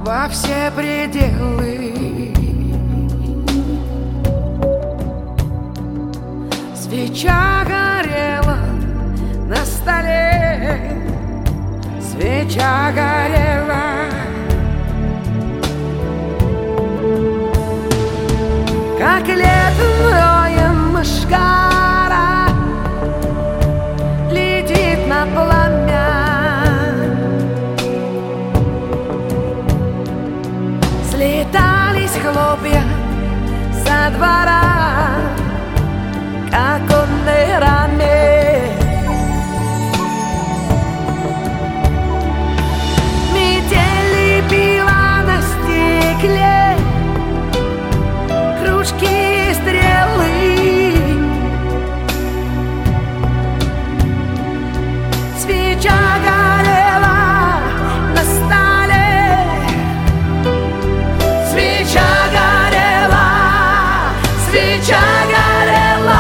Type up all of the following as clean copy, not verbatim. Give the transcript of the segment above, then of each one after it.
во все пределы. Свеча горела на столе, свеча горела, как летная мышкара летит на пламя. Слетались хлопья со двора, как оконной раме. Метели пива на стекле, кружки и стрелы. Свеча горела на столе, свеча горела, свеча горела.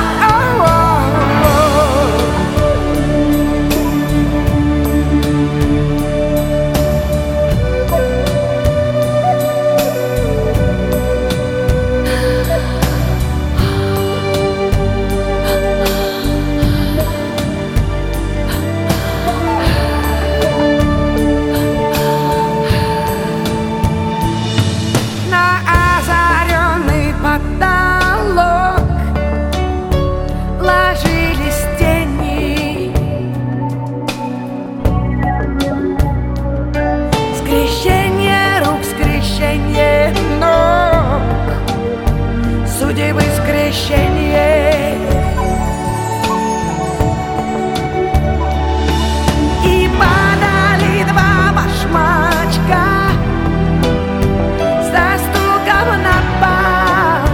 Судьбы скрещение, и падали два башмачка со стуком на пол,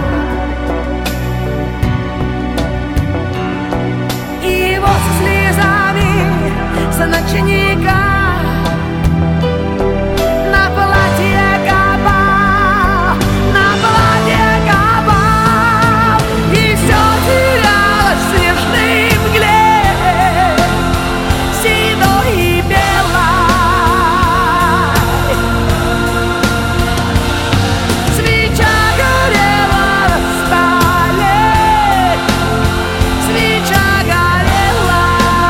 и его со слезами с ночника на платье капал, на платье капал, и все терялось в снежной мгле, седой и белой. Свеча горела на столе, свеча горела.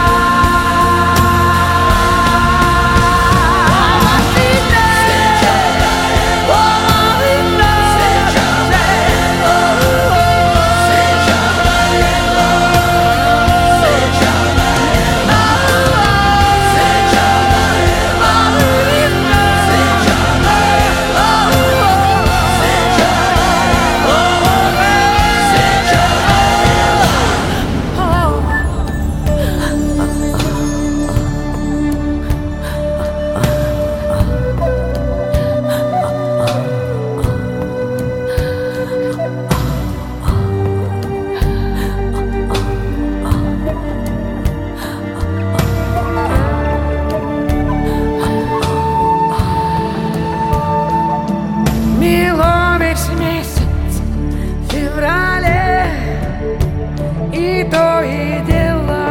Месяц в феврале, и то и дело,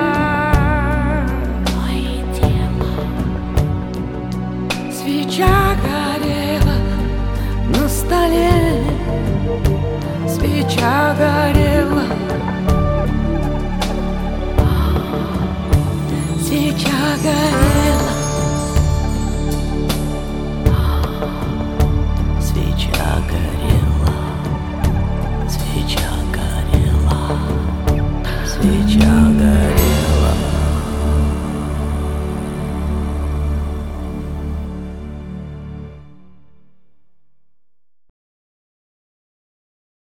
свеча горела на столе, свеча горела, свеча горела, свеча горела, свеча горела, свеча.